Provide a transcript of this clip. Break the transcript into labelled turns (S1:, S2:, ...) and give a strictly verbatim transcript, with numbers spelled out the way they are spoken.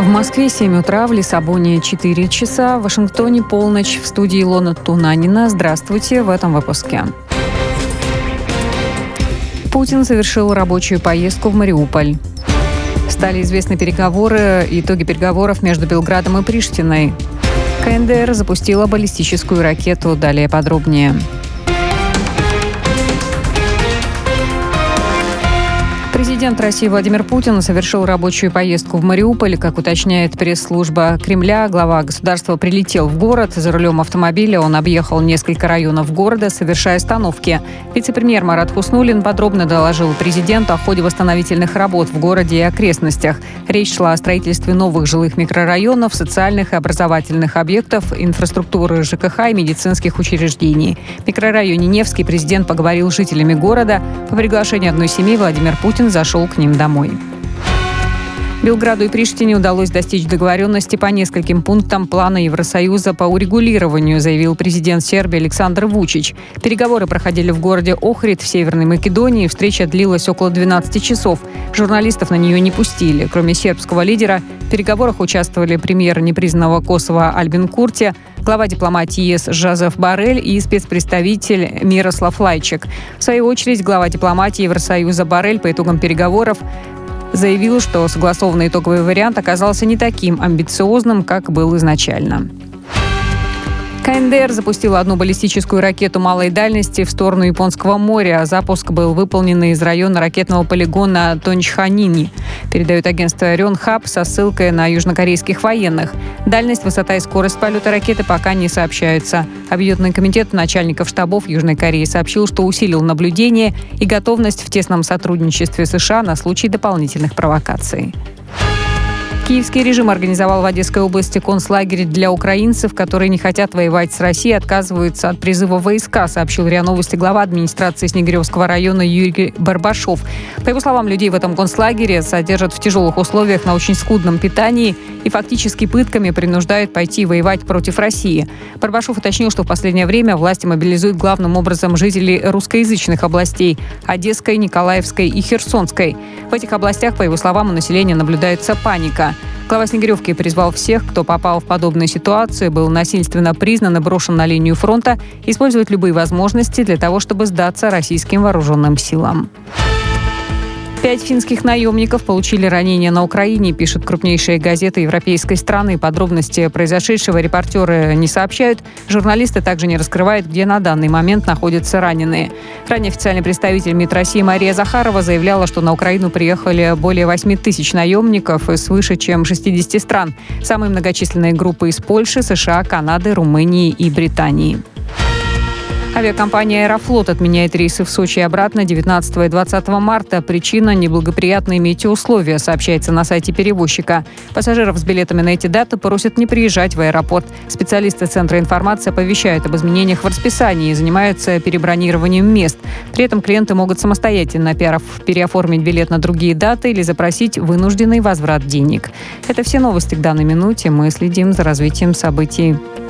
S1: Москве семь утра, в Лиссабоне четыре часа, в Вашингтоне полночь. В студии Илона Тунанина. Здравствуйте в этом выпуске. Путин совершил рабочую поездку в Мариуполь. Стали известны переговоры, итоги переговоров между Белградом и Приштиной. ка эн дэ эр запустила баллистическую ракету. Далее подробнее. Президент России Владимир Путин совершил рабочую поездку в Мариуполь. Как уточняет пресс-служба Кремля, глава государства прилетел в город. За рулем автомобиля он объехал несколько районов города, совершая остановки. Вице-премьер Марат Хуснуллин подробно доложил президенту о ходе восстановительных работ в городе и окрестностях. Речь шла о строительстве новых жилых микрорайонов, социальных и образовательных объектов, инфраструктуры жэ ка ха и медицинских учреждений. В микрорайоне Невский президент поговорил с жителями города. По приглашению одной семьи Владимир Путин зашел к ним домой. Белграду и Приштине удалось достичь договоренности по нескольким пунктам плана Евросоюза по урегулированию, заявил президент Сербии Александр Вучич. Переговоры проходили в городе Охрид в Северной Македонии. Встреча длилась около двенадцати часов. Журналистов на нее не пустили. Кроме сербского лидера, в переговорах участвовали премьер непризнанного Косово Альбин Курти, глава дипломатии ЕС Жозеф Боррель и спецпредставитель Мирослав Лайчак. В свою очередь, глава дипломатии Евросоюза Боррель по итогам переговоров заявил, что согласованный итоговый вариант оказался не таким амбициозным, как был изначально. ка эн дэ эр запустила одну баллистическую ракету малой дальности в сторону Японского моря. Запуск был выполнен из района ракетного полигона Тончханини, передает агентство Рёнхаб со ссылкой на южнокорейских военных. Дальность, высота и скорость полета ракеты пока не сообщаются. Объединенный комитет начальников штабов Южной Кореи сообщил, что усилил наблюдение и готовность в тесном сотрудничестве США на случай дополнительных провокаций. Киевский режим организовал в Одесской области концлагерь для украинцев, которые не хотят воевать с Россией, отказываются от призыва в войска, сообщил РИА Новости глава администрации Снегиревского района Юрий Барбашов. По его словам, людей в этом концлагере содержат в тяжелых условиях на очень скудном питании и фактически пытками принуждают пойти воевать против России. Барбашов уточнил, что в последнее время власти мобилизуют главным образом жителей русскоязычных областей – Одесской, Николаевской и Херсонской. В этих областях, по его словам, у населения наблюдается паника. Глава Снегиревки призвал всех, кто попал в подобную ситуацию, был насильственно признан и брошен на линию фронта, использовать любые возможности для того, чтобы сдаться российским вооруженным силам. Пять финских наемников получили ранения на Украине, пишут крупнейшие газеты европейской страны. Подробности произошедшего репортеры не сообщают. Журналисты также не раскрывают, где на данный момент находятся раненые. Ранее официальный представитель МИД России Мария Захарова заявляла, что на Украину приехали более восьми тысяч наемников из свыше чем шестидесяти стран. Самые многочисленные группы из Польши, США, Канады, Румынии и Британии. Авиакомпания «Аэрофлот» отменяет рейсы в Сочи и обратно девятнадцатого и двадцатого марта. Причина – неблагоприятные метеоусловия, сообщается на сайте перевозчика. Пассажиров с билетами на эти даты просят не приезжать в аэропорт. Специалисты Центра информации оповещают об изменениях в расписании и занимаются перебронированием мест. При этом клиенты могут самостоятельно переоформить билет на другие даты или запросить вынужденный возврат денег. Это все новости к данной минуте. Мы следим за развитием событий.